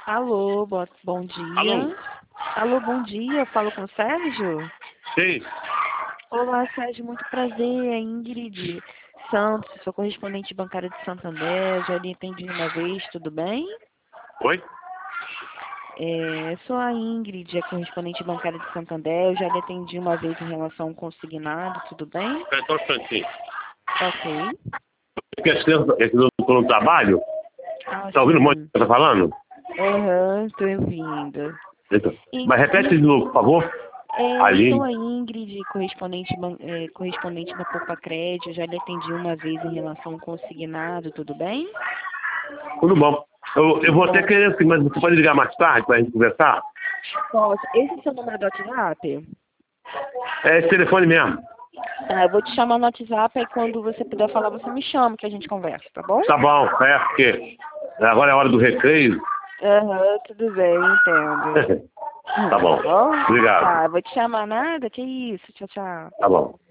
Alô, bom Alô? dia. Alô, bom dia. Eu falo com o Sérgio? Sim. Olá, Sérgio, muito prazer. É Ingrid Santos, sou correspondente bancária de Santander. Já lhe atendi uma vez, tudo bem? Oi? Sou a Ingrid, é correspondente bancária de Santander. Eu já lhe atendi uma vez em relação ao consignado, tudo bem? Espera só um instantinho. Ok. Porque as crianças, eu estou no trabalho. Ah, Tá ouvindo um monte sim. que tá falando? Aham, estou ouvindo. Então, E, mas repete de novo, por favor. Sou Aline. a Ingrid, correspondente da Poupa Crédito. Já lhe atendi uma vez em relação ao consignado, tudo bem? Tudo bom. Eu Que vou até bom. querer, assim, mas você pode ligar mais tarde pra gente conversar? Posso. Esse é o seu número do WhatsApp? É esse telefone mesmo. Tá, eu vou te chamar no WhatsApp e quando você puder falar, você me chama que a gente conversa, tá bom? Tá bom, porque agora é a hora do recreio. Aham, tudo bem, entendo. Tá Tá bom. bom? Obrigado. Tá, vou te chamar nada? Que isso? Tchau, tchau. Tá bom.